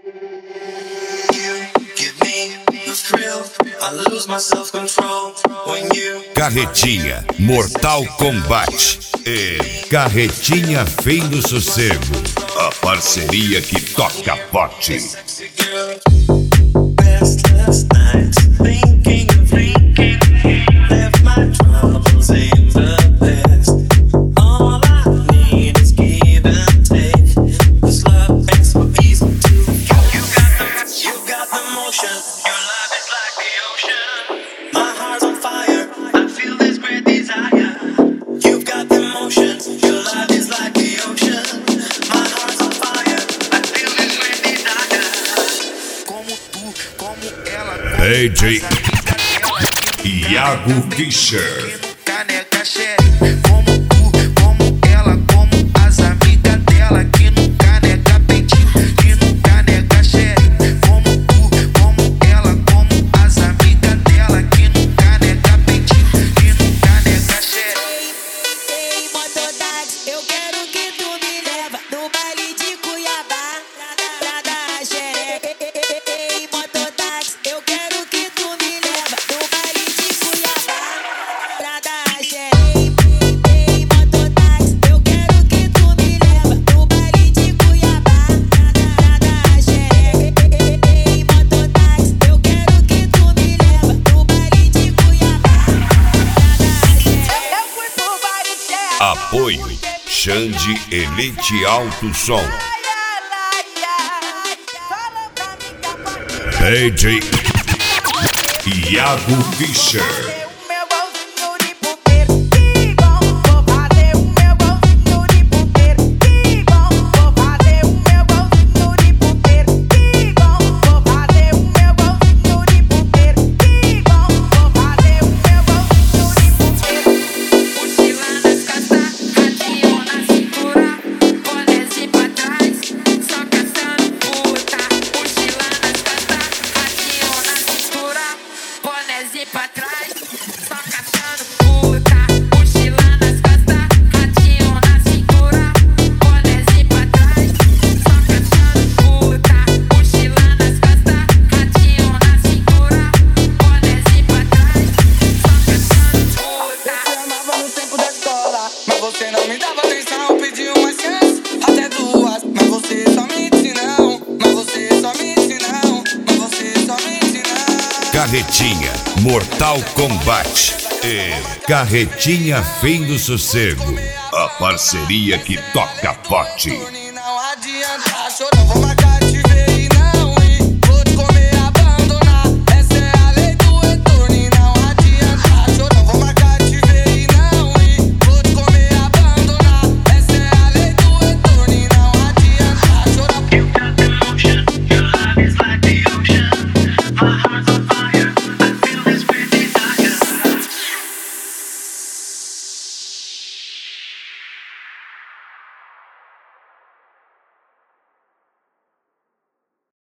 Carretinha, Mortal Kombat e Carretinha Fim do Sossego, a parceria que toca forte. DJ Iago Fischer. Caneca xere, como tu, como ela, como as amigas dela, que no caneca peitinho, que no caneca xere, como tu, como ela, como as amigas dela, que no caneca peitinho, que no caneca xere. Ei, mototáxi, eu quero que tu me leva no baile de Cuiabá, pra dar xereca. Ei, mototáxi, eu quero que tu me leva no baile de Cuiabá, pra dar xereca. Ei, mototáxi, eu quero que tu me leva no baile de Cuiabá, pra dar xereca. Ei, mototáxi, eu quero que tu me leva no baile de Cuiabá, pra dar xereca. Eu fui pro baile de Apoio Xande Elite Alto Som. DJ Iago Fischer. pra trás, só catando puta, mochila nas costas, ratinho na cintura, bonézinho pra trás, só catando puta, mochila nas costas, ratinho na cintura, bonézinho pra trás, só catando puta. Eu te amava no tempo da escola, mas você não me dava atenção, pedi uma chance, até duas, mas você só me disse não, mas você só me disse não, mas você só me disse não. Carretinha Mortal Kombat e Carretinha Fim do Sossego, a parceria que toca forte. Não adianta chorar, vou matar.